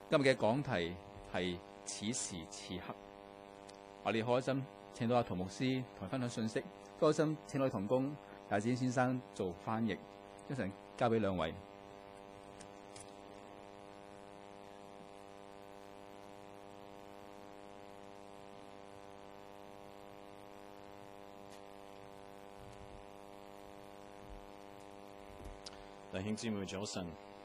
今日嘅講題係此時此刻，我哋好開心請到阿陶牧師同我分享信息，都開心請到同工大展先生做翻譯，一陣交俾兩位。 弟兄姊妹早晨，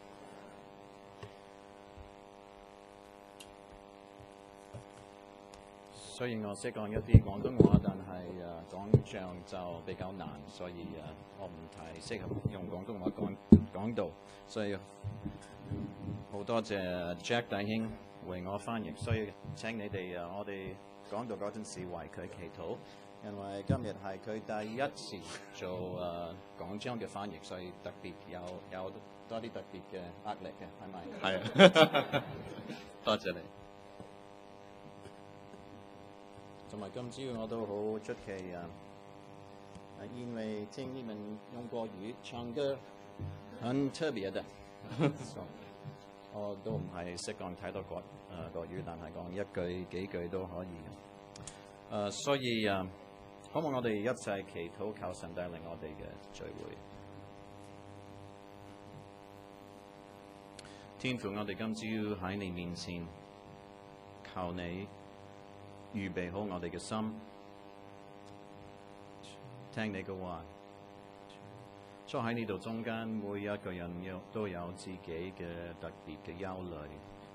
雖然我識講一啲廣東話，但係講唱就比較難，所以我唔太適合用廣東話講道，所以好多謝 Jack 弟兄為我翻譯，所以請你哋我哋講道嗰陣時為佢祈禱。因為今日係佢第一次做講章嘅翻譯，所以特別有多啲特別嘅壓力嘅，係咪？係啊，多謝你。同埋今朝我都好出奇因為聽你們用國語唱歌很特別的，我都唔係識講太多國語，但係講一句幾句都可以。所以好唔好我哋一齊祈禱，求神帶領我哋嘅聚會。天父，我哋今朝喺你面前，求你預備好我哋嘅心，聽你嘅話。坐喺呢度中間，每一個人都有自己嘅特別嘅憂慮。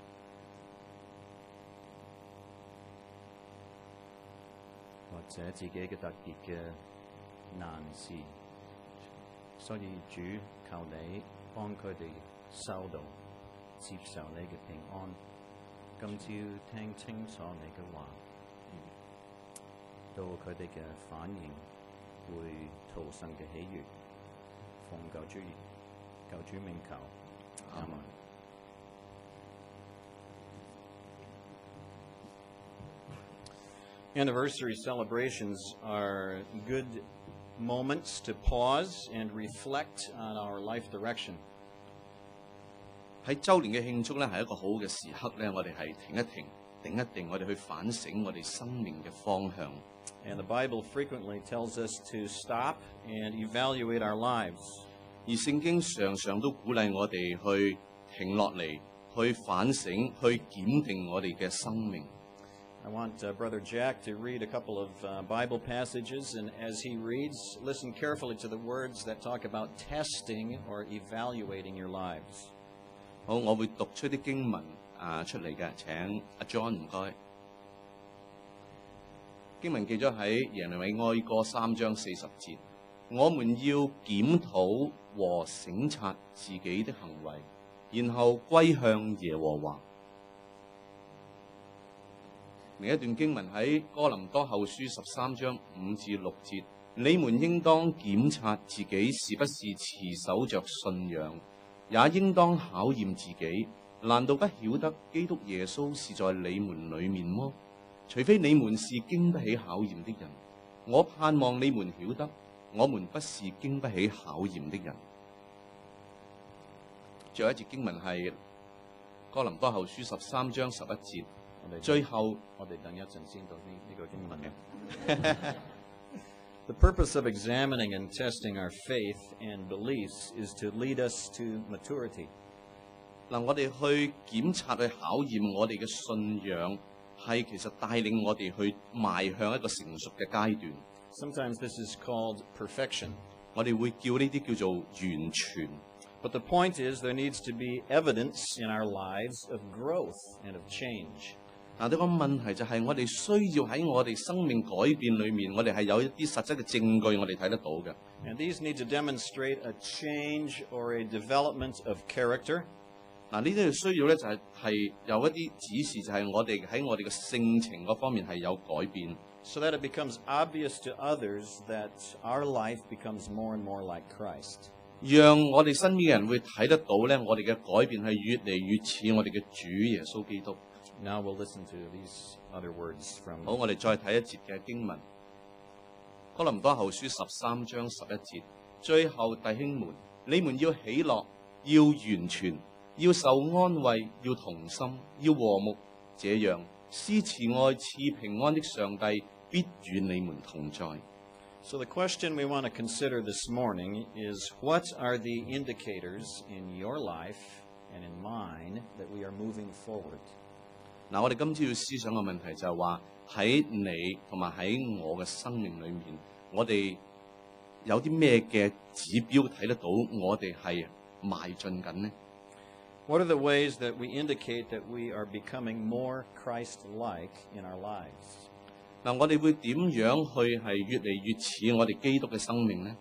或者自己嘅特別嘅難事，所以主求你幫佢哋收到，接受你嘅平安。今朝聽清楚你嘅話，到佢哋嘅反應會討神嘅喜悅，奉救主名求，阿們。Anniversary celebrations are good moments to pause and reflect on our life direction. 喺週年嘅慶祝咧，係一個好嘅時刻咧，我哋係停一停、定一定，我哋去反省我哋生命嘅方向。 And the Bible frequently tells us to stop and evaluate our lives. 而聖經常常都鼓勵我哋去停落嚟，去反省、去檢定我哋嘅生命。 I want Brother Jack to read a couple of Bible passages, and as he reads, listen carefully to the words that talk about testing or evaluating your lives. 好，我會讀出啲經文出嚟嘅，請阿 John 唔該。經文記咗喺耶利米哀歌3章40節，我們要檢討和省察自己的行為，然後歸向耶和華。另一段經文喺哥林多後書13章5至6節，你們應當檢察自己是不是持守着信仰，也應當考驗自己，難道不曉得基督耶穌是在你們裏面麼？除非你們是經不起考驗的人，我盼望你們曉得，我們不是經不起考驗的人。最後一節經文係哥林多後書13章11節。最後，我哋等一陣先到呢個經文嘅。 The purpose of examining and testing our faith and beliefs is to lead us to maturity. 嗱，我哋去檢查、去考驗我哋嘅信仰，係其實帶領我哋去邁向一個成熟嘅階段。 Sometimes this is called perfection. 我哋會叫呢啲叫做完全。 But the point is there needs to be evidence in our lives of growth and of change. 嗱，呢個問題就係我哋需要喺我哋生命改變裏面，我哋係有一啲實質嘅證據，我哋睇得到嘅。 And these need to demonstrate a change or a development of character. 嗱，呢啲需要咧就係有一啲指示，就係我哋喺我哋嘅性情嗰方面係有改變。 So that it becomes obvious to others that our life becomes more and more like Christ. 讓我哋身邊嘅人會睇得到咧，我哋嘅改變係越嚟越似我哋嘅主耶穌基督。 Now we'll listen to these other words from. 好，我哋再睇一節嘅經文，哥林多後書13章11節。最後弟兄們，你們要喜樂，要完全， 要受安慰，要同心，要和睦，這樣施慈愛、賜平安的上帝必與你們同在。 So the question we want to consider this morning is, what are the indicators in your life and in mine that we are moving forward? 嗱，我哋今朝要思想嘅問題就係話喺你同埋喺我嘅生命裏面，我哋有啲咩嘅指標睇得到我哋係邁進緊呢？ What are the ways that we indicate that we are becoming more Christ-like in our lives? 嗱，我哋會點樣去係越嚟越似我哋基督嘅生命呢？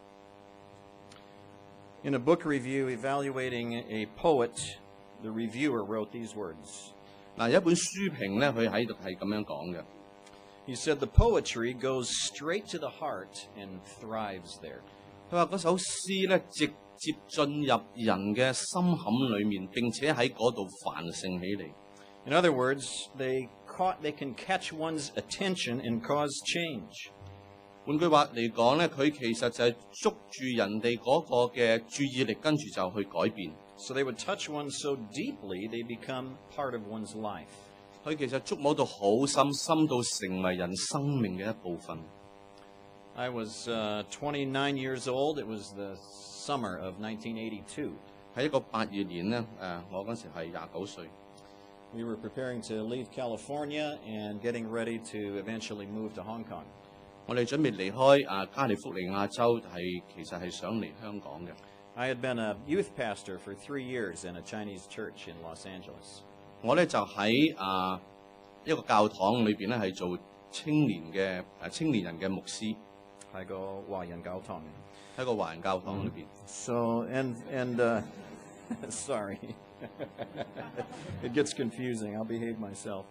In a book review evaluating a poet, the reviewer wrote these words. 嗱，有一本書評咧，佢喺度係咁樣講嘅。 He said, the poetry goes straight to the heart and thrives there. 佢話嗰首詩咧，直接進入人嘅心坎裏面，並且喺嗰度繁盛起嚟。 In other words, they can catch one's attention and cause change. 換句話嚟講咧，佢其實就係捉住人哋嗰個嘅注意力，跟住就去改變。 So they would touch one so deeply, they become part of one's life. 佢其實觸摸到好深，深到成為人生命嘅一部分。 I was 29 years old. It was the summer of 1982. 喺一個8月年咧，我嗰時係29歲。 We were preparing to leave California and getting ready to eventually move to Hong Kong. 我哋準備離開加利福尼亞州，其實係想嚟香港嘅。 I had been a youth pastor for 3 years in a Chinese church in Los Angeles. 我咧就喺一個教堂裏邊咧係做青年人嘅牧師， 喺個華人教堂。 喺個華人教堂裏邊。 So sorry, it gets confusing. I'll behave myself.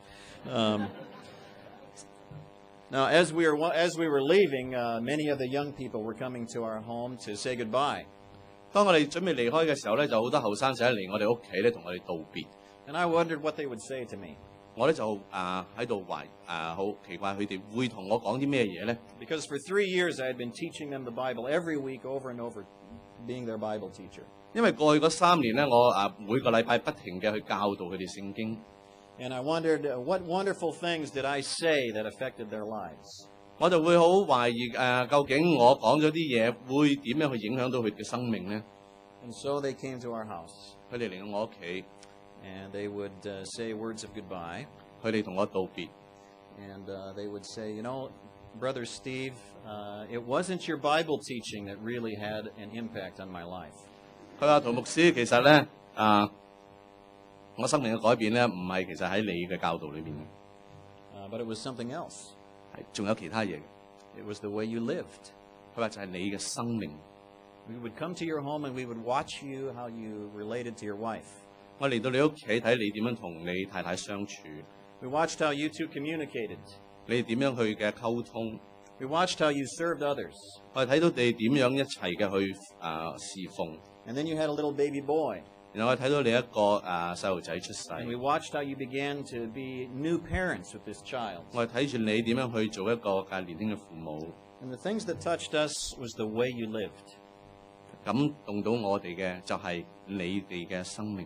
Now, as we were leaving, many of the young people were coming to our home to say goodbye. 當我哋準備離開嘅時候咧，就好多後生仔嚟我哋屋企咧，同我哋道別。 And I wondered what they would say to me. 我咧就喺度好奇怪佢哋會同我講啲咩嘢咧？ Because for 3 years I had been teaching them the Bible every week over and over, being their Bible teacher. 因為過去嗰3年咧，我每個禮拜不停嘅去教導佢哋聖經。 And I wondered, what wonderful things did I say that affected their lives? 我就會好懷疑究竟我講咗啲嘢會點樣去影響到佢嘅生命咧？ And so they came to our house. 佢哋嚟到我屋企， And they would say words of goodbye. 佢哋同我道別。 And they would say, you know, Brother Steve, it wasn't your Bible teaching that really had an impact on my life. 佢話陶牧師，其實咧我生命嘅改變咧，唔係其實喺你嘅教導裏邊嘅， But it was something else. 係仲有其他嘢嘅。 It was the way you lived. 佢話就係你嘅生命。 We would come to your home and we would watch you, how you related to your wife. 我嚟到你屋企睇你點樣同你太太相處， We watched how you two communicated. 你哋點樣去嘅溝通， We watched how you served others. 我哋睇到你點樣一齊嘅去侍奉， And then you had a little baby boy. 然後我哋睇到你一個細路仔出世， And we watched how you began to be new parents with this child. 我哋睇住你點樣去做一個年輕嘅父母， And the things that touched us was the way you lived. 感動到我哋嘅就係你哋嘅生命。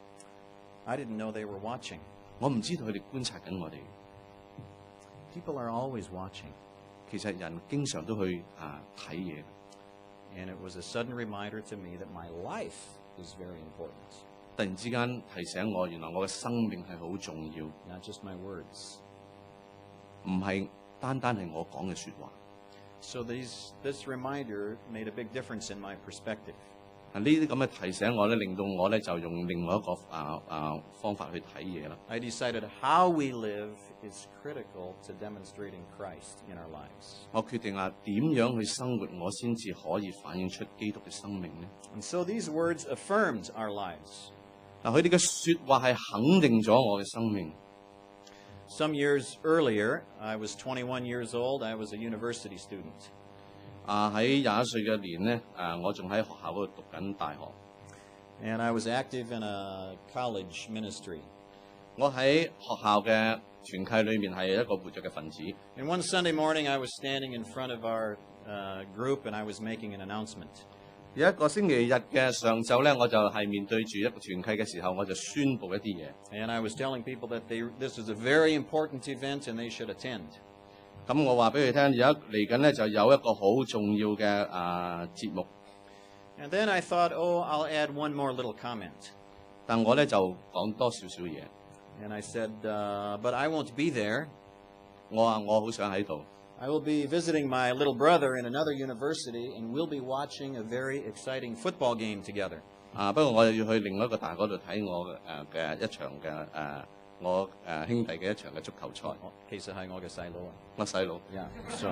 I didn't know they were watching. 我唔知道佢哋觀察緊我哋。 People are always watching. 其實人經常都去睇嘢， And it was a sudden reminder to me that my life is very important, 突然之間提醒我，原來我嘅生命係好重要， not just my words. 唔係單單係我講嘅説話。 So this reminder made a big difference in my perspective. 呢啲咁嘅提醒我咧，令到我咧就用另外一個方法去睇嘢啦。 I decided how we live is critical to demonstrating Christ in our lives. 我決定點樣去生活，我先至可以反映出基督嘅生命咧。 And so these words affirmed our lives. 佢哋嘅説話係肯定咗我嘅生命。 Some years earlier, I was 21 years old. I was a university student. 喺21歲嘅年咧，我仲喺學校嗰度讀緊大學。 And I was active in a college ministry. 我喺學校嘅團契裏面係一個活躍嘅分子。 And one Sunday morning, I was standing in front of our group and I was making an announcement. 有一個星期日嘅上晝咧，我就係面對住一個團契嘅時候，我就宣佈一啲嘢。 And I was telling people that this is a very important event and they should attend. 咁我話俾佢聽，嚟緊咧就有一個好重要嘅節目。 And then I thought, oh, I'll add one more little comment. 但我咧就講多少少嘢。 And I said, but I won't be there. 我話我好想喺度。 I will be visiting my little brother in another university, and we'll be watching a very exciting football game together. 不過我又要去另外一個大學度睇我嘅一場嘅我兄弟嘅一場嘅足球賽。 其實係我嘅細佬啊。 我細佬。 Yeah. So,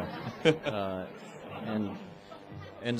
and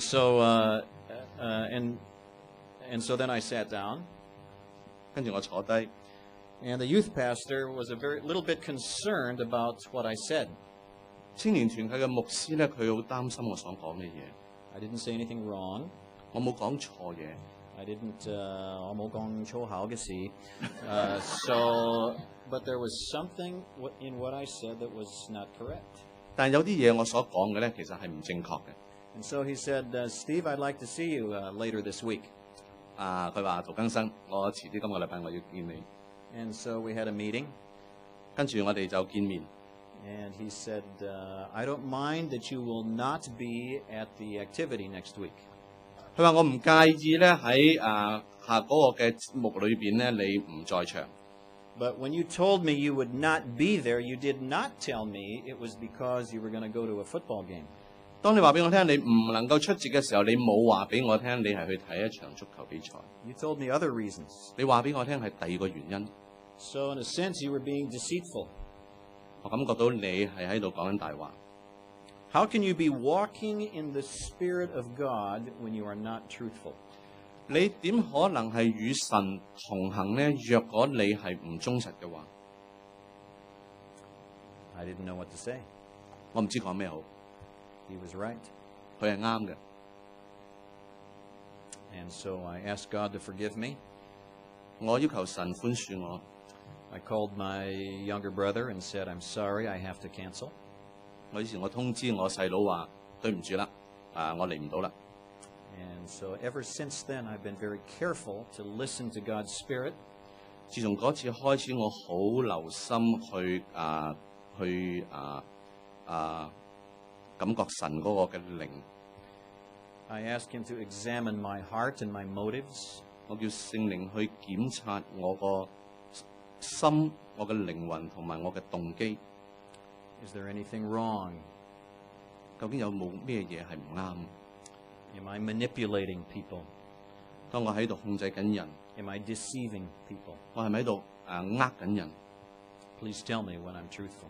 so then I sat down. 跟住我坐低。 And the youth pastor was a little bit concerned about what I said. 青年團契嘅牧師咧，佢好擔心我所講嘅嘢。 I didn't say anything wrong. 我冇講錯嘢。 I didn't. 我冇講粗口嘅事。But there was something in what I said that was not correct. 但有啲嘢我所講嘅咧，其實係唔正確嘅。 And so he said, Steve, I'd like to see you later this week. 佢話陶更生，我遲啲今個禮拜我要見你。 And so we had a meeting. 跟住我哋就見面。 And he said, I don't mind that you will not be at the activity next week. 佢話我唔介意咧喺下嗰個嘅節目裏邊咧，你唔在場。 But when you told me you would not be there, you did not tell me it was because you were going to go to a football game. 當你話俾我聽你唔能夠出席嘅時候，你冇話俾我聽你係去睇一場足球比賽。 You told me other reasons. 你話俾我聽係第二個原因。 So in a sense, you were being deceitful. 我感覺到你係喺度講緊大話。 How can you be walking in the Spirit of God when you are not truthful? 你點可能係與神同行呢？若果你係唔忠實嘅話， I didn't know what to say. 我唔知講咩好。 He was right. 佢係啱嘅。 And so I asked God to forgive me. 我要求神寬恕我。 I called my younger brother and said, I'm sorry, I have to cancel. 我以前我通知我細佬話對唔住啦，我嚟唔到啦。 And so ever since then, I've been very careful to listen to God's Spirit. 自從嗰次開始，我好留心去感覺神嗰個嘅靈。 I ask Him to examine my heart and my motives. 我叫聖靈去檢察我個心、我嘅靈魂同埋我嘅動機。 Is there anything wrong? 究竟有冇咩嘢係唔啱？ Am I manipulating people? 當我喺度控制緊人， Am I deceiving people? 我係咪喺度呃緊人？ Please tell me when I'm truthful.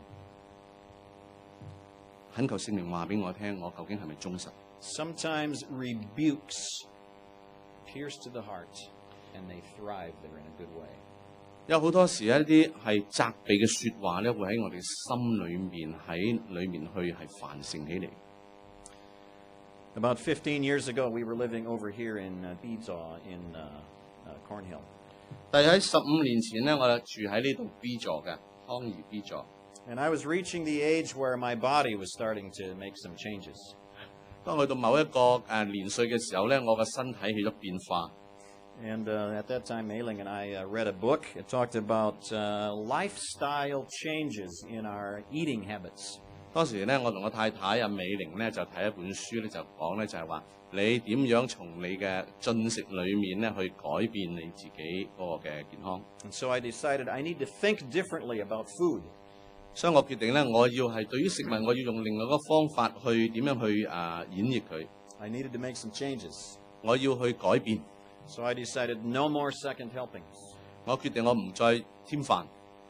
懇求聖靈話俾我聽，我究竟係咪忠實？ Sometimes rebukes pierce to the heart, and they thrive there in a good way. 有好多時一啲係責備嘅説話咧，會喺我哋心裏面喺裏面去係繁盛起嚟。 About 15 years ago, we were living over here in Beedsaw in Cornhill. 但係喺15年前咧，我住喺呢度 B 座嘅康怡 B 座。 And I was reaching the age where my body was starting to make some changes. 當去到某一個年歲嘅時候咧，我個身體起咗變化。 And at that time, Mei-Ling and I read a book. It talked about lifestyle changes in our eating habits. 當時咧，我同我太太美玲咧就睇一本書咧，就講咧就係話你點樣從你嘅進食裏面咧去改變你自己嗰個嘅健康。 And so I decided I need to think differently about food. 所以我決定咧，我要係對於食物，我要用另外一個方法去點樣去演繹佢。 I needed to make some changes. 我要去改變。 So I decided no more second helpings. 我決定我唔再添飯。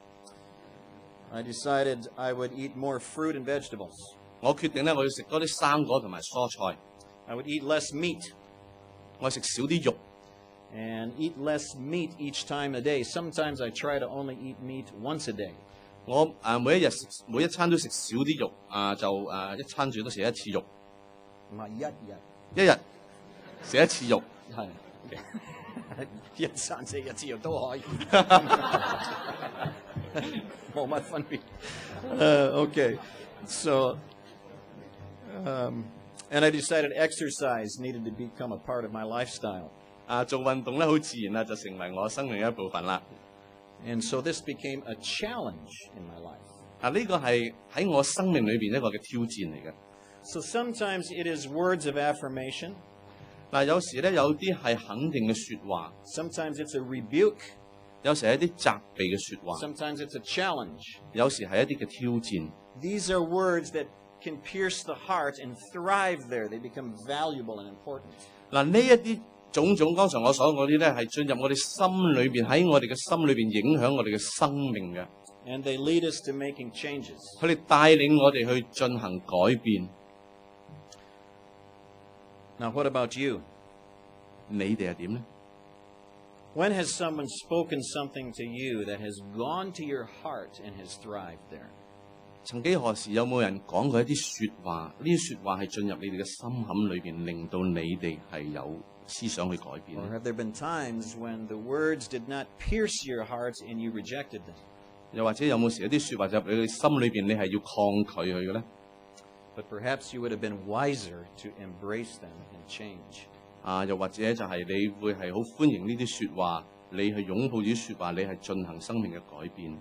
I decided I would eat more fruit and vegetables. 我決定咧，我要食多啲生果同埋蔬菜。 I would eat less meat. 我食少啲肉。 And eat less meat each time a day. Sometimes I try to only eat meat once a day. 我每一餐都食少啲肉，就一餐最多食一次肉。 唔係一日。 一日食一次肉。 係。一餐食一次肉都可以。冇乜分別。Okay. So, And I decided exercise needed to become a part of my lifestyle. 做運動咧好自然啦，就成為我生命嘅一部分啦。 And so this became a challenge in my life. 呢個係喺我生命裏邊一個嘅挑戰嚟嘅。 So sometimes it is words of affirmation. 有時咧有啲係肯定嘅説話， Sometimes it's a rebuke. 有時係一啲責備嘅説話， Sometimes it's a challenge. 有時係一啲嘅挑戰。 These are words that can pierce the heart and thrive there. They become valuable and important. 呢一啲種種，剛才我所講嗰啲咧，係進入我哋心裏邊，喺我哋嘅心裏邊影響我哋嘅生命嘅。 And they lead us to making changes. 佢哋帶領我哋去進行改變。 Now, what about you? 你哋係點呢？ When has someone spoken something to you that has gone to your heart and has thrived there? 曾幾何時有冇人講過一啲説話？呢啲説話係進入你哋嘅心坎裏邊，令到你哋係有思想去改變 Or have there been times when the words did not pierce your heart and you rejected them? 又或者有冇時一啲説話就入你嘅心裏邊，你係要抗拒佢嘅咧？ But perhaps you would have been wiser to embrace them and change. 又或者就係你會係好歡迎呢啲説話，你去擁抱呢啲説話，你係進行生命嘅改變。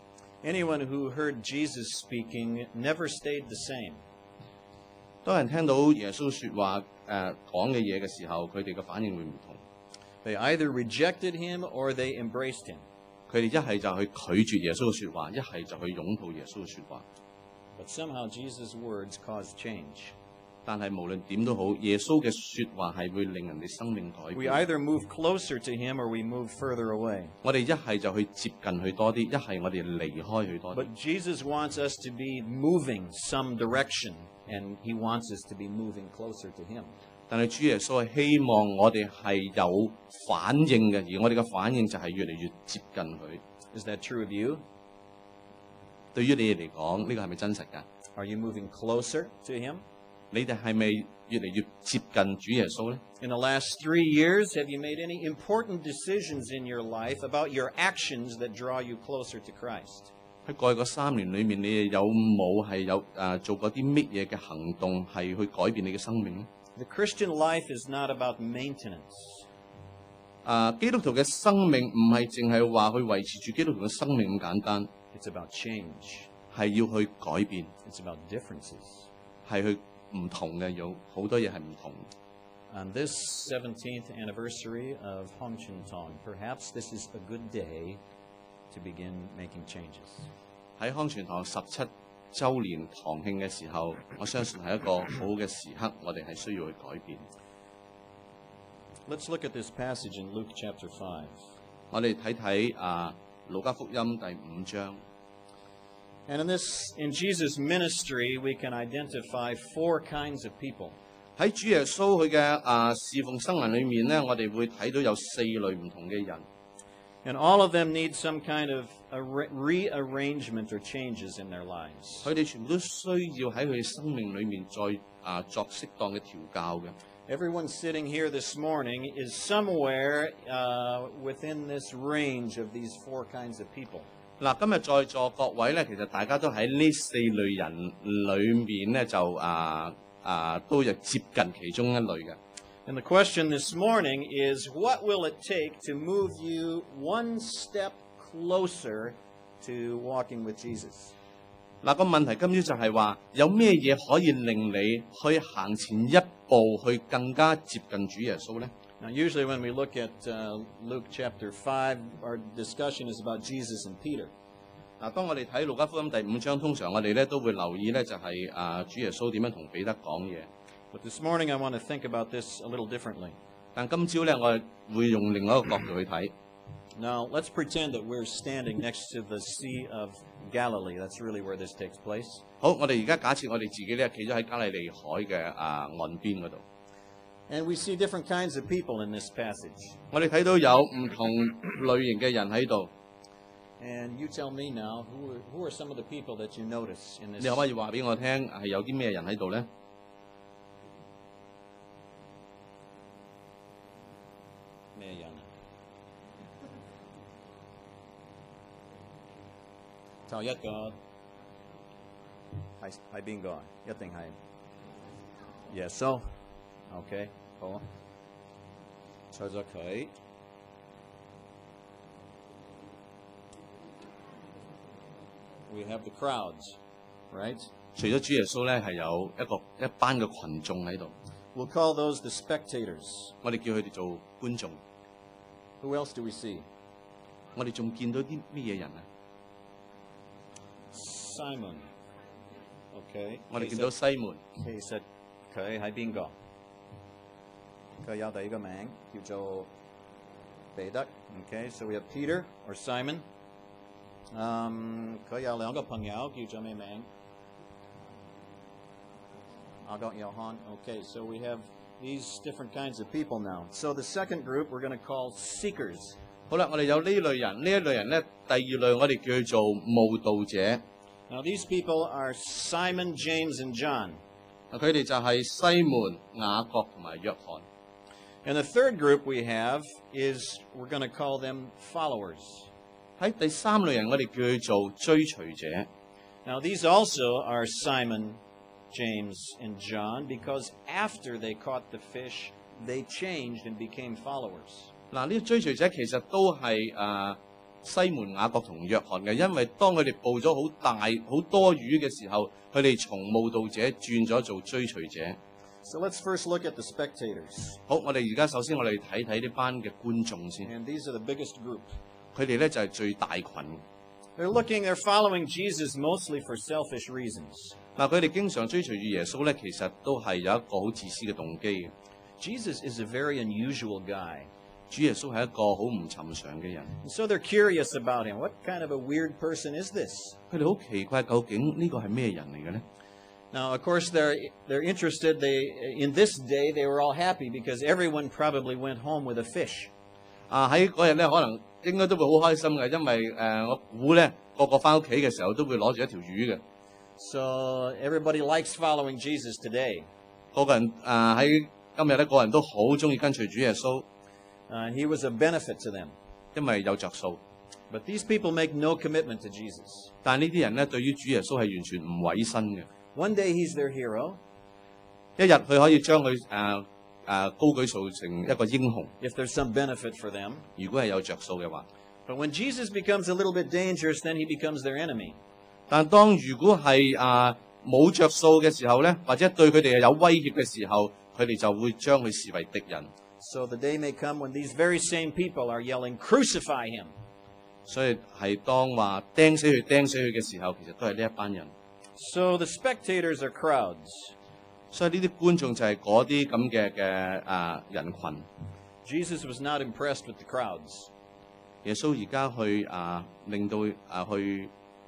Anyone who heard Jesus speaking never stayed the same. 當人聽到耶穌説話講嘅嘢嘅時候，佢哋嘅反應會唔同。 They either rejected him or they embraced him. 佢哋一係就去拒絕耶穌嘅説話，一係就去擁抱耶穌嘅説話。 But somehow Jesus' words caused change. 但係無論點都好，耶穌嘅説話係會令人哋生命改 We 變。 either move closer to him or we move further away. 我哋一係就去接近佢多啲，一係我哋離開佢多啲。 But Jesus wants us to be moving some direction, and he wants us to be moving closer to him. 但係主耶穌係希望我哋係有反應嘅，而我哋嘅反應就係越嚟越接近佢。 Is that true of you? 對於你哋嚟講，呢個係咪真實㗎？ Are you moving closer to him? 你哋係咪越嚟越接近主耶穌呢？ In the last 3 years, have you made any important decisions in your life about your actions that draw you closer to Christ? 喺過去嗰3年裏面，你哋有冇係做過啲乜嘢嘅行動係去改變你嘅生命呢？ The Christian life is not about maintenance. 基督徒嘅生命唔係淨係話去維持住基督徒嘅生命咁簡單， It's about change. 係要去改變， It's about differences. 係去唔同嘅，有好多嘢係唔同。 On this 17th anniversary of Hong Chun Tong, perhaps this is a good day to begin making changes. 喺康全堂17週年堂慶嘅時候，我相信係一個好嘅時刻，我哋係需要去改變。 Let's look at this passage in Luke chapter 5. 我哋睇睇路加福音第5章。 And in Jesus' ministry, we can identify 4 kinds of people. 喺主耶穌佢嘅侍奉生涯裏面咧，我哋會睇到有4類唔同嘅人。 And all of them need some kind of a rearrangement or changes in their lives. 佢哋全部都需要喺佢哋生命裏面再作適當嘅調教嘅。 Everyone sitting here this morning is somewhere within this range of these 4 kinds of people. 今日在座各位咧，其實大家都喺呢4類人裏面咧，都有接近其中一類嘅。 And the question this morning is, what will it take to move you one step closer to walking with Jesus? 個問題今朝就係話，有咩嘢可以令你去行前一步，去更加接近主耶穌呢？ Now, usually when we look at Luke chapter 5, our discussion is about Jesus and Peter. 當我哋睇路加福音第5章，通常我哋咧都會留意咧，就係主耶穌點樣同彼得講嘢。 But this morning I want to think about this a little differently. 但今朝咧，我會用另外一個角度去睇。 Now, let's pretend that we're standing next to the Sea of Galilee. That's really where this takes place. 好，我哋而家假設我哋自己咧企咗喺加利利海嘅岸邊嗰度。 And we see different kinds of people in this passage. 我哋睇到有唔同類型嘅人喺度。 And you tell me now, who are some of the people that you notice in this? 你可唔可以話俾我聽係有啲咩人喺度咧？ 咩人啊？就一個係邊個啊？一定係耶穌 ，OK， 好啊，除咗佢。We have the crowds, right? 除咗主耶穌咧，係有一班嘅群眾喺度， We'll call those the spectators. 我哋叫佢哋做觀眾。 Who else do we see? 我哋仲見到啲乜嘢人啊？ Simon. OK. 我哋見到西門， 其實佢係邊個？佢有第二個名叫做彼得。OK. So we have Peter or Simon. 佢有兩個朋友叫做咩名？雅各、約翰。Okay, so we have these different kinds of people now. So the second group we're going to call seekers. 好啦，我哋有呢類人，呢一類人咧，第二類我哋叫佢做慕道者。 Now these people are Simon, James, and John. 佢哋就係西門、雅各同埋約翰。 And the third group we have is we're going to call them followers. 喺第三類人，我哋叫佢做追隨者。 Now these also are Simon, James, and John because after they caught the fish, they changed and became followers. 嗱，呢啲追隨者其實都係西門、雅各同約翰嘅，因為當佢哋捕咗好大好多魚嘅時候，佢哋從慕道者轉咗做追隨者。 So let's first look at the spectators. 好，我哋而家首先我哋睇睇呢班嘅觀眾先， And these are the biggest group. 佢哋咧就係最大群。 They're following Jesus mostly for selfish reasons. 嗱，佢哋經常追隨住耶穌咧，其實都係有一個好自私嘅動機嘅。 Jesus is a very unusual guy. 主耶穌係一個好唔尋常嘅人， And so they're curious about him. What kind of a weird person is this? 佢哋好奇怪，究竟呢個係咩人嚟嘅咧？ Now, of course, they're interested. In this day, they were all happy because everyone probably went home with a fish. 喺嗰日咧，可能應該都會好開心嘅，因為我估咧個個翻屋企嘅時候都會攞住一條魚嘅。 So everybody likes following Jesus today. 個個人喺今日咧，個人都好中意跟隨主耶穌， He was a benefit to them. 因為有着數。 But these people make no commitment to Jesus. 但係呢啲人咧，對於主耶穌係完全唔委身嘅。 One day he's their hero. 一日佢可以將佢高舉做成一個英雄， If there's some benefit for them. 如果係有着數嘅話。 But when Jesus becomes a little bit dangerous, then he becomes their enemy. 但當如果係冇着數嘅時候咧，或者對佢哋係有威脅嘅時候，佢哋就會將佢視為敵人。 So the day may come when these very same people are yelling, "Crucify him!" 所以係當話釘死佢嘅時候，其實都係呢一班人。 So the spectators are crowds. 所以呢啲觀眾就係嗰啲咁嘅人群。 Jesus was not impressed with the crowds. 耶穌而家去令到去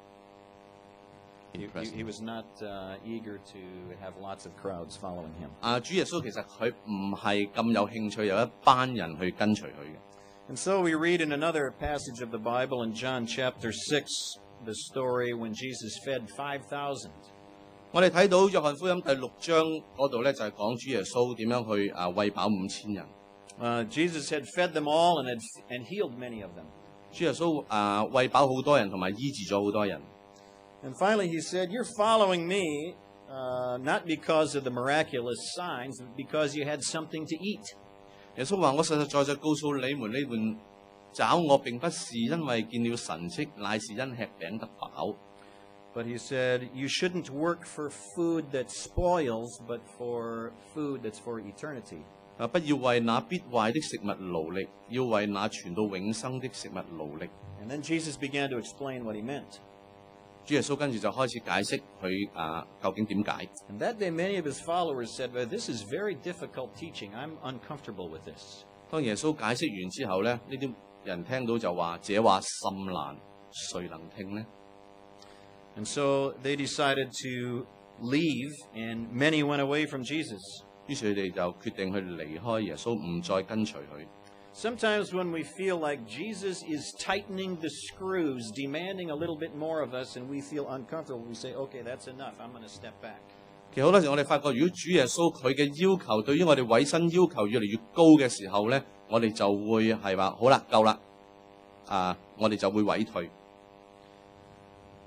He was not eager to have lots of crowds following him. 主耶穌其實佢唔係咁有興趣有一班人去跟隨佢嘅。 And so we read in another passage of the Bible in John chapter 6, the story when Jesus fed 5,000. 我哋睇到約翰福音第6章嗰度咧，就係講主耶穌點樣去餵飽5000人。 Jesus had fed them all and healed many of them. 主耶穌餵飽好多人，同埋醫治咗好多人。 And finally he said, "You're following me not because of the miraculous signs, but because you had something to eat." 耶穌話：我實實在在告訴你們，你們找我並不是因為見了神蹟，乃是因吃餅得飽。 But he said, "You shouldn't work for food that spoils, but for food that's for eternity." 不要為那必壞的食物勞力，要為那傳到永生的食物勞力。 And then Jesus began to explain what he meant. 主耶穌跟住就開始解釋佢究竟點解。 And that day many of his followers said, "Well, this is very difficult teaching. I'm uncomfortable with this." 當耶穌解釋完之後咧，呢啲人聽到就話：這話甚難，誰能聽呢？ And so they decided to leave, and many went away from Jesus. 於是佢哋就決定去離開耶穌，唔再跟隨佢。 Sometimes when we feel like Jesus is tightening the screws, demanding a little bit more of us, and we feel uncomfortable, we say, "Okay, that's enough. I'm going to step back." 其實好多時我哋發覺，如果主耶穌佢嘅要求對於我哋委身要求越嚟越高嘅時候咧，我哋就會係話：好啦，夠啦，我哋就會委退。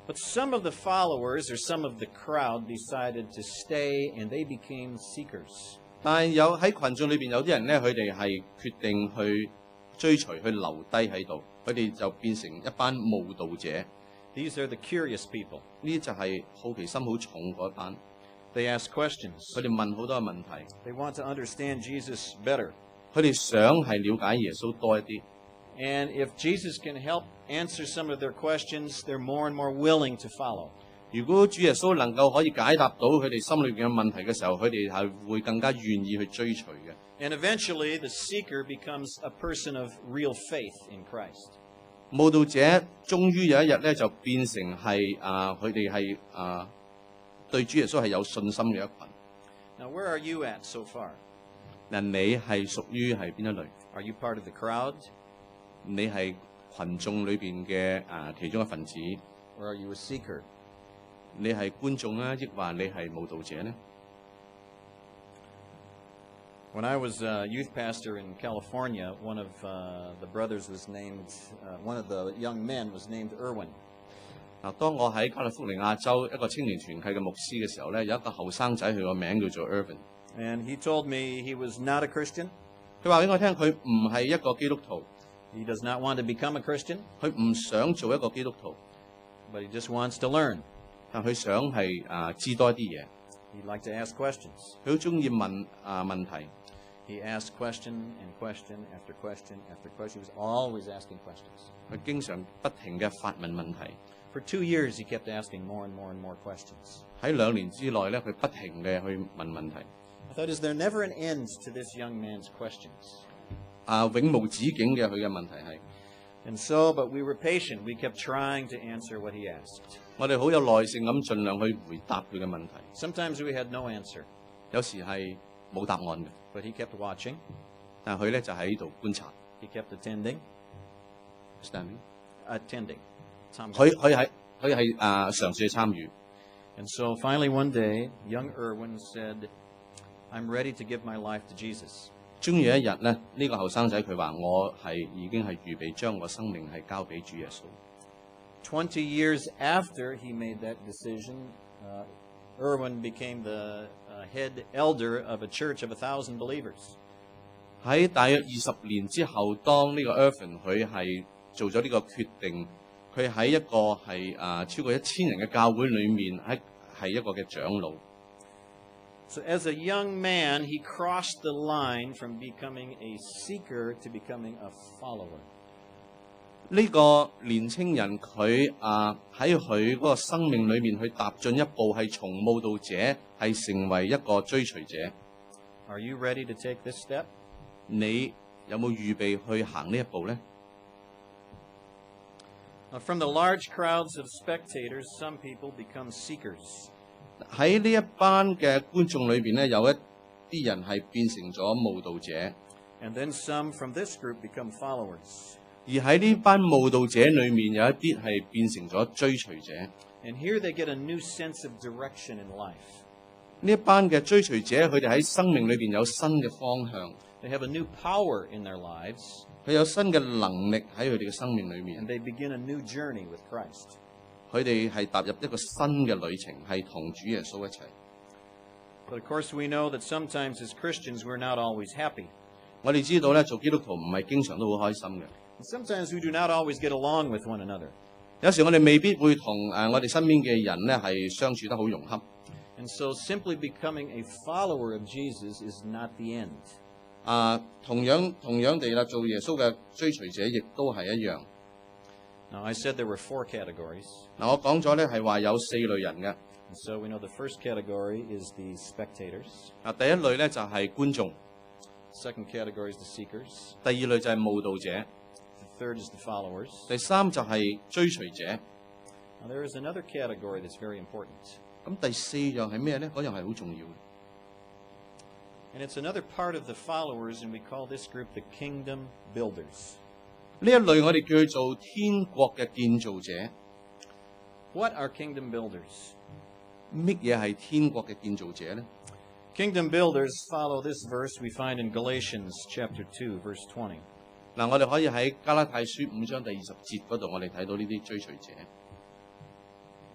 But some of the followers or some of the crowd decided to stay and they became seekers. 但係有喺群眾裏邊有啲人咧，佢哋係決定去追隨，去留低喺度，佢哋就變成一班慕道者。 These are the curious people. 呢啲就係好奇心好重嗰一班， They ask questions. 佢哋問好多嘅問題， They want to understand Jesus better. 佢哋想係了解耶穌多一啲。 And if Jesus can help answer some of their questions, they're more and more willing to follow. 如果主耶穌能夠可以解答到佢哋心裏邊嘅問題嘅時候，佢哋係會更加願意去追隨嘅。 And eventually, the seeker becomes a person of real faith in Christ. 慕道者終於有一日咧，就變成係佢哋係對主耶穌係有信心嘅一群。 Now, where are you at so far? 嗱，你係屬於係邊一類？ Are you part of the crowd, 你係群眾裏邊嘅其中一份子， or are you a seeker? 你係觀眾啊，抑或你係慕道者呢？ When I was a youth pastor in California, one of the brothers was named, one of the young men was named Irwin. 嗱，當我喺加利福尼亞州一個青年團契嘅牧師嘅時候咧，有一個後生仔，佢個名叫做 Irvin。 And he told me he was not a Christian. 佢話俾我聽，佢唔係一個基督徒， He does not want to become a Christian, 佢唔想做一個基督徒， but he just wants to learn. 但佢想係知多啲嘢。 He'd like to ask questions. 佢好中意問問題， He asked question and question after question after question. He was always asking questions. 佢經常不停嘅發問問題。 For 2 years, he kept asking more and more and more questions. 喺2年之內咧，佢不停嘅去問問題。 I thought, is there never an end to this young man's questions? 永無止境嘅佢嘅問題係， And so, but we were patient. We kept trying to answer what he asked. 我哋好有耐性咁盡量去回答佢嘅問題。 Sometimes we had no answer, 有時係冇答案嘅， but he kept watching. 但係佢咧就喺度觀察。 He kept attending. Standing， Attending. 佢係嘗試去參與。 And so finally one day, young Irwin said, I'm ready to give my life to Jesus. 終於有一日咧，呢個後生仔佢話：我係已經係預備將我生命係交俾主耶穌。 20 years after he made that decision, Irwin became the head elder of a church of 1,000 believers. 喺大約20年之後，當呢個 Irvin 佢係做咗呢個決定，佢喺一個係超過1000人嘅教會裏面，係一個嘅長老。 So as a young man, he crossed the line from becoming a seeker to becoming a follower. 呢個年青人佢喺佢嗰個生命裏面去踏進一步，係從慕道者係成為一個追隨者。 Are you ready to take this step? 你有冇預備去行呢一步呢？ From the large crowds of spectators, some people become seekers. 喺呢一班嘅觀眾裏邊咧，有一啲人係變成咗慕道者， And then some from this group become followers. 而喺呢班慕道者裏面有一啲係變成咗追隨者。 And here they get a new sense of direction in life. 呢一班嘅追隨者，佢哋喺生命裏邊有新嘅方向， They have a new power in their lives, 佢有新嘅能力喺佢哋嘅生命裏面 and，they begin a new journey with Christ. 佢哋係踏入一個新嘅旅程，係同主耶穌一齊。 But of course, we know that sometimes as Christians, we're not always happy. 我哋知道咧，做基督徒唔係經常都好開心嘅， And sometimes we do not always get along with one another. 有時我哋未必會同我哋身邊嘅人咧係相處得好融洽。 And so simply becoming a follower of Jesus is not the end. 同樣地啦，做耶穌嘅追隨者亦都係一樣。 Now, I said there were 4 categories. 嗱，我講咗咧係話有4類人嘅。 And so we know the first category is the spectators. 第一類咧就係觀眾， Second category is the seekers. 第二類就係慕道者， The third is the followers. 第三就係追隨者。 Now, there is another category that's very important. 咁第4樣係咩咧？嗰樣係好重要嘅。 And it's another part of the followers, and we call this group the kingdom builders. 呢一類我哋叫佢做天國嘅建造者。 What are kingdom builders? 乜嘢係天國嘅建造者咧？ Kingdom builders follow this verse we find in Galatians chapter 2, verse 20. 嗱，我哋可以喺加拉太書5章第20節嗰度，我哋睇到呢啲追隨者。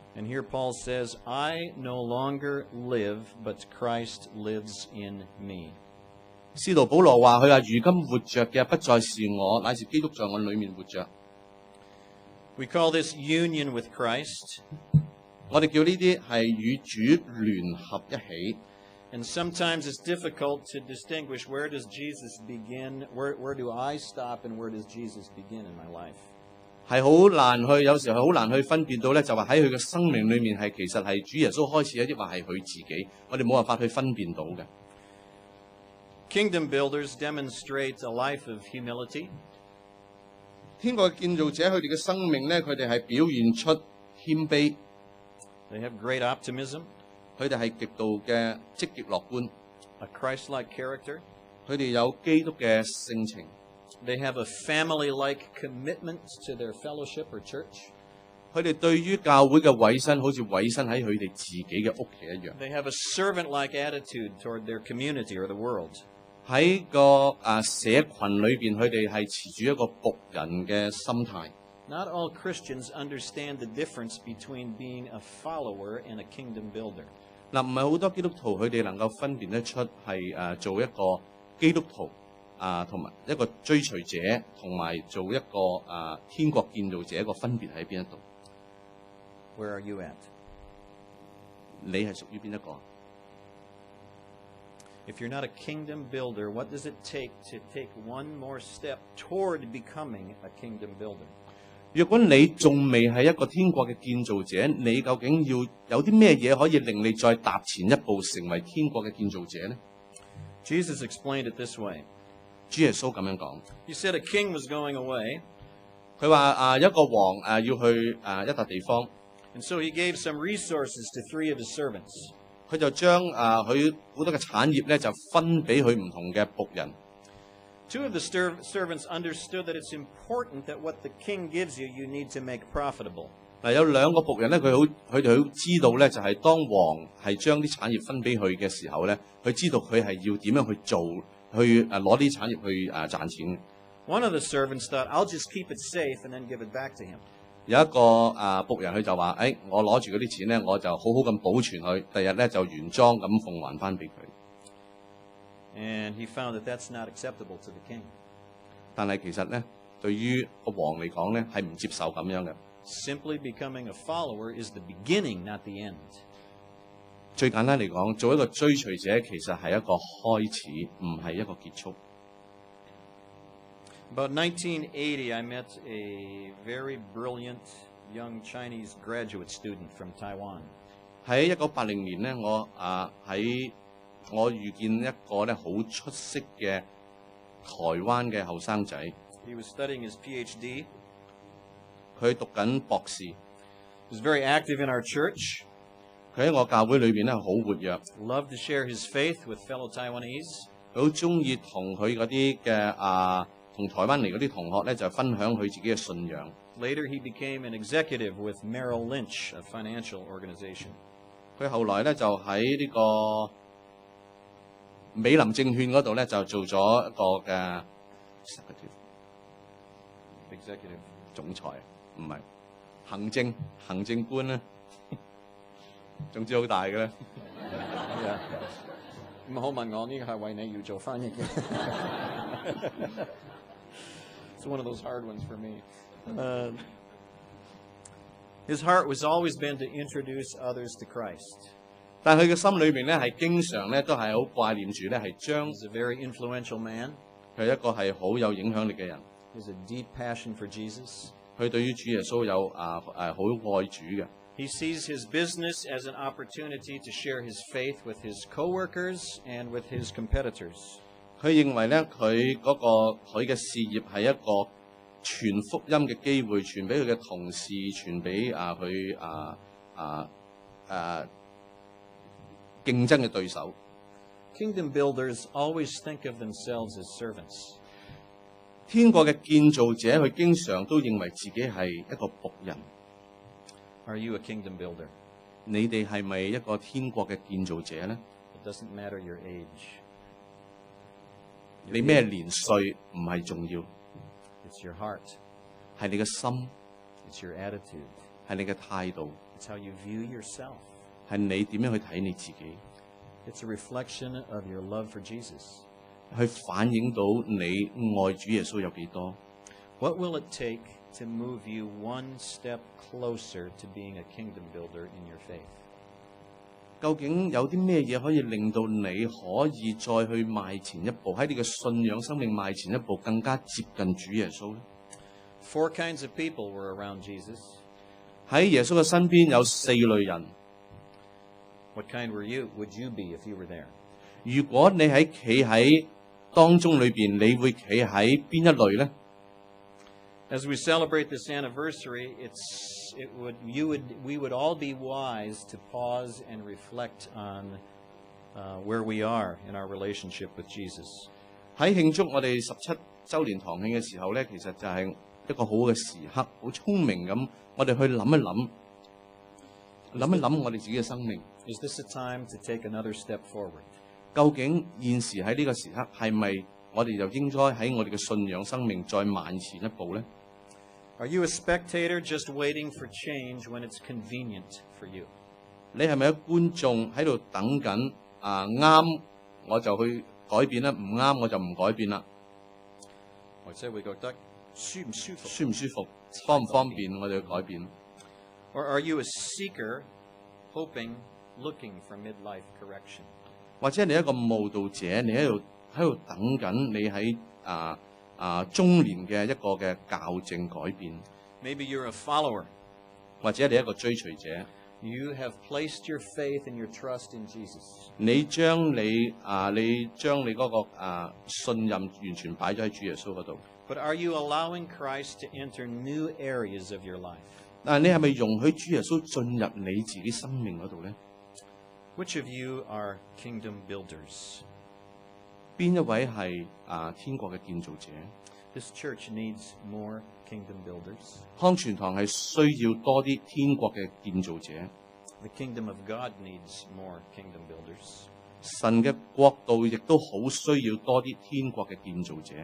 And here Paul says, I no longer live, but Christ lives in me. 使徒保羅話：佢話如今活着嘅不再是我，乃是基督在我裏面活着。 We call this union with Christ. 我哋叫呢啲係與主聯合一起。 And sometimes it's difficult to distinguish where does Jesus begin, where do I stop, and where does Jesus begin in my life. 係好難去，有時係好難去分辨到咧，就話喺佢嘅生命裏面係其實係主耶穌開始，抑或係佢自己，我哋冇辦法去分辨到嘅。 Kingdom builders demonstrate a life of humility. 天國嘅建造者，佢哋嘅生命咧，佢哋係表現出謙卑， They have great optimism, 佢哋係極度嘅積極樂觀， a Christ-like character. 佢哋有基督嘅性情， They have a family-like commitment to their fellowship or church. 佢哋對於教會嘅委身，好似委身喺佢哋自己嘅屋企一樣。 They have a servant-like attitude toward their community or the world. 喺個社群裏邊，佢哋係持住一個僕人嘅心態。 Not all Christians understand the difference between being a follower and a kingdom builder. 嗱，唔係好多基督徒佢哋能夠分辨得出係做一個基督徒同埋一個追隨者，同埋做一個天國建造者個分別喺邊一度？ Where are you at? 你係屬於邊一個？ If you're not a kingdom builder, what does it take to take one more step toward becoming a kingdom builder? 若果你仲未係一個天國嘅建造者，你究竟要有啲咩嘢可以令你再踏前一步成為天國嘅建造者呢？ Jesus explained it this way. 主耶穌咁樣講， He said a king was going away, 佢話一個王要去一笪地方， and so he gave some resources to 3 of his servants. 佢就將佢好多嘅產業咧就分俾佢唔同嘅僕人。 2 of the servants understood that it's important that what the king gives you, you need to make profitable. 嗱，有2個僕人咧，佢哋好知道咧，就係當王係將啲產業分俾佢嘅時候咧，佢知道佢係要點樣去做，去攞啲產業去賺錢。 One of the servants thought, I'll just keep it safe and then give it back to him. 有一個僕人佢就話：，我攞住嗰啲錢咧，我就好好咁保存佢，第日咧就原裝咁奉還翻俾佢。 And he found that that's not acceptable to the king. 但係其實咧，對於個王嚟講咧，係唔接受咁樣嘅。 Simply becoming a follower is the beginning, not the end. 最簡單嚟講，做一個追隨者其實係一個開始，唔係一個結束。 About 1980, I met a very brilliant young Chinese graduate student from Taiwan. 喺1980年咧，我遇見一個咧好出色嘅台灣嘅後生仔， He was studying his PhD. 佢讀緊博士， He was very active in our church. 佢喺我教會裏邊咧好活躍， Loved to share his faith with fellow Taiwanese. 佢好中意同佢嗰啲嘅同台灣嚟嗰啲同學咧就分享佢自己嘅信仰。 Later, he became an executive with Merrill Lynch, a financial organization. 佢後來咧就喺呢個美林證券嗰度咧就做咗一個嘅 Executive. 總裁，唔係行政官咧，總之好大嘅咧。 Yeah. 唔好問我，呢個係為你要做翻譯嘅。It's one of those hard ones for me. His heart was always been to introduce others to Christ. 但係佢嘅心裏邊咧係經常咧都係好掛念住咧係將 He's a very influential man. 佢係一個係好有影響力嘅人。 He has a deep passion for Jesus. 佢對於主耶穌有好愛主嘅。 He sees his business as an opportunity to share his faith with his coworkers and with his competitors. 佢認為咧佢嘅事業係一個傳福音嘅機會，傳俾佢嘅同事，傳俾佢競爭嘅對手。 Kingdom builders always think of themselves as servants. 天國嘅建造者，佢經常都認為自己係一個僕人。 Are you a kingdom builder? 你哋係咪一個天國嘅建造者咧？ It doesn't matter your age. 你咩年歲唔係重要， It's your heart. 係你嘅心， It's your attitude. 係你嘅態度， It's how you view yourself. 係你點樣去睇你自己， It's a reflection of your love for Jesus. 去反映到你愛主耶穌有幾多。 What will it take to move you one step closer to being a kingdom builder in your faith? 究竟有啲咩嘢可以令到你可以再去邁前一步，喺你嘅信仰生命邁前一步，更加接近主耶穌呢？ Four kinds of people were around Jesus. 喺耶穌嘅身邊有4類人。 What kind would you be if you were there? 如果你喺企喺當中裏邊，你會企喺邊一類呢？ As we celebrate this anniversary, we would all be wise to pause and reflect on where we are in our relationship with Jesus. 喺慶祝我哋17週年堂慶嘅時候呢，其實就係一個好嘅時刻，好聰明咁，我哋去諗一諗我哋自己嘅生命。 Is this a time to take another step forward? 究竟現時喺呢個時刻係咪我哋就應該喺我哋嘅信仰生命再邁前一步呢？ Are you a spectator just waiting for change when it's convenient for you? 你係咪一個觀眾喺度等緊啱我就去改變啦，唔啱我就唔改變啦？ 或者會覺得舒唔舒服？ 舒唔舒服？方唔方便我哋去改變？ Or are you a seeker, hoping, looking for midlife correction? 或者你一個慕道者，你喺度等緊你喺中年嘅一個嘅校正改變， Maybe you're a follower. 或者你一個追隨者， You have placed your faith and your trust in Jesus. 你將你嗰個信任完全擺咗喺主耶穌嗰度。 But are you allowing Christ to enter new areas of your life? 但係你係咪容許主耶穌進入你自己生命嗰度咧？ Which of you are kingdom builders? 邊一位係天國嘅建造者？ This church needs more kingdom builders. 康全堂係需要多啲天國嘅建造者。 The kingdom of God needs more kingdom builders. 神嘅國度亦都好需要多啲天國嘅建造者。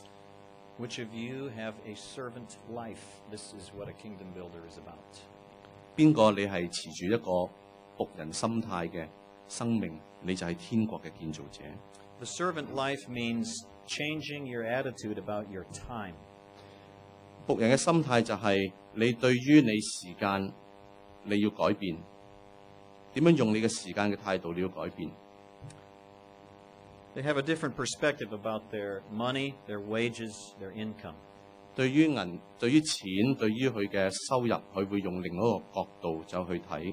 Which of you have a servant life? This is what a kingdom builder is about. 邊個你係持住一個僕人心態嘅生命，你就係天國嘅建造者。 The servant life means changing your attitude about your time. 僕人嘅心態就係你對於你時間你要改變，點樣用你嘅時間嘅態度你要改變。 They have a different perspective about their money, their wages, their income. 對於銀、對於錢、對於佢嘅收入，佢會用另一個角度就去睇。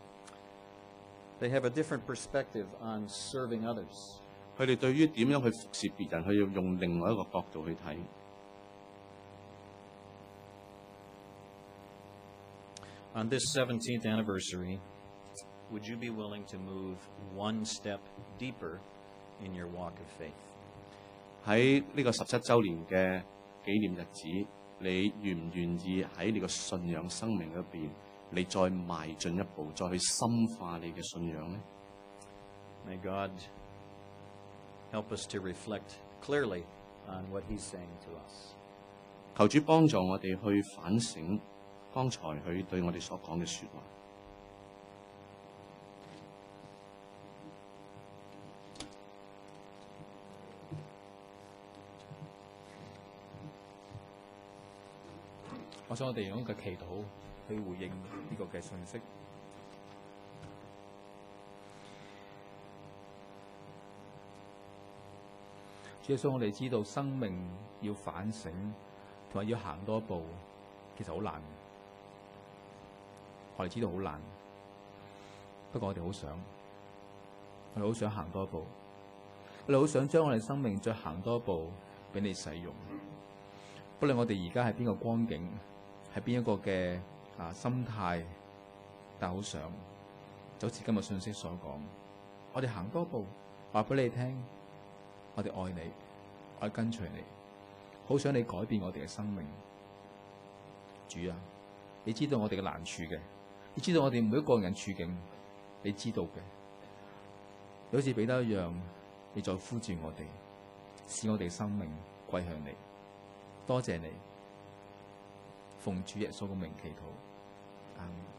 They have a different perspective on serving others. 佢哋對於點樣去服侍別人，佢要用另外一個角度去睇。 On this 17th anniversary, would you be willing to move one step deeper in your walk of faith? 喺呢個17週年嘅紀念日子，你願唔願意喺你個信仰生命入邊，你再邁進一步，再去深化你嘅信仰呢？ May God help us to reflect clearly on what He's saying to us. 求主幫助我哋去反省剛才佢對我哋所講嘅説話。 我想我哋用一個祈禱去回應呢個嘅信息。主耶穌，我哋知道生命要反省，同埋要行多一步，其實好難。我哋知道好難，不過我哋好想，我哋好想行多一步，我哋好想將我哋生命再行多一步俾你使用。不論我哋而家係邊個光景，係邊一個嘅心態，但係好想，就好似今日信息所講，我哋行多一步，話俾你聽，我哋愛你，我哋跟隨你，好想你改變我哋嘅生命。主啊，你知道我哋嘅難處嘅，你知道我哋每一個人處境，你知道嘅。你好似彼得一樣，你再呼召我哋，使我哋生命歸向你。多謝你，奉主耶穌嘅名祈禱。 阿門。